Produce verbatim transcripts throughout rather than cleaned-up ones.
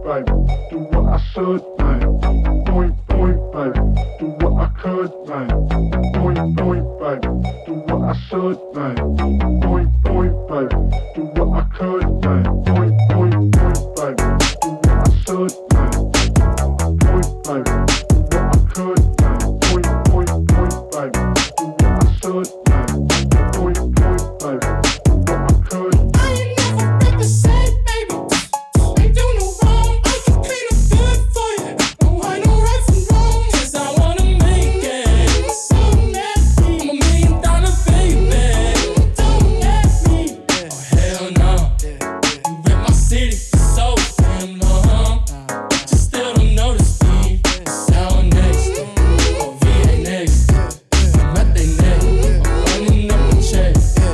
baby, do what I should, man. Point, point, baby, do what I could, man. Point, point, baby, do what I should, man. Point, point, baby, do what I could, man. Point, point, point, baby, do what I should, man. Point, baby, do what I could, man. Point, point, point, baby, do what I should, man. Point, point, baby, do what I could. I ain't never represent, baby. Ain't do no wrong. I can clean up good for you. No, I know right from wrong. 'Cause I wanna make it. So nasty. I'm a million dollar baby. Don't let me. Oh hell no. You rip my city for so damn long. But you still don't notice me. Sound next. Oh V A next. I'm at they neck. I'm running up a check.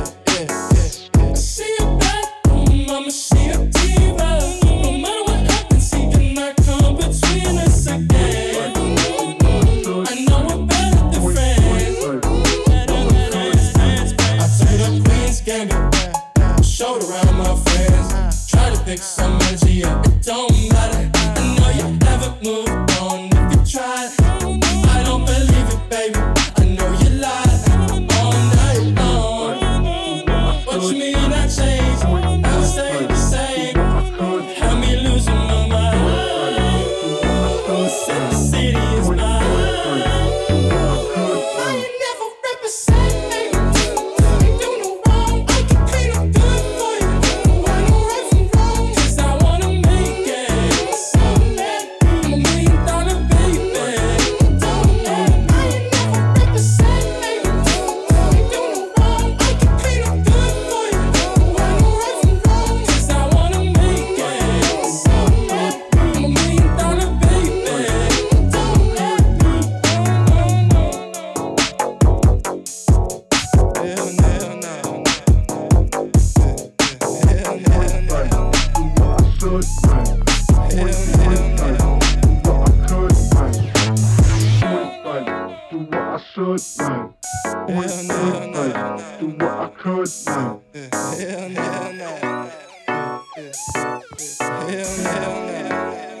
She a bad woman, mama, she a diva. No matter what happens, he cannot come between us again. I know we're better than friends. I took up Queen's Gambit, showed around my friends. Try to pick some energy up, it don't matter. I know you haven't moved on if you tried. I don't believe it, baby. I know you lied all night long. What you mean I changed? I stay the same. Had me losing my mind. Said the city is mine. I ain't never represent, baby. Ain't do no wrong. I can clean up good for you. No, I know right from wrong. 'Cause I wanna make it. So let me. I'm a million dollar baby. Don't let me. I ain't never represent, baby. Ain't do no wrong. I can clean up good for you. No, I know right from wrong. 'Cause I wanna make it. So let me. I'm a million dollar baby. Don't let me. No, no, no, no. Hell no, hell no. Hell no, hell no. Do what I should, man. Point, point, baby, do what I could, man. Point, baby, do what I should, man. Point, point, baby, do what I could, man. Hell no, hell no. Hell no, hell no.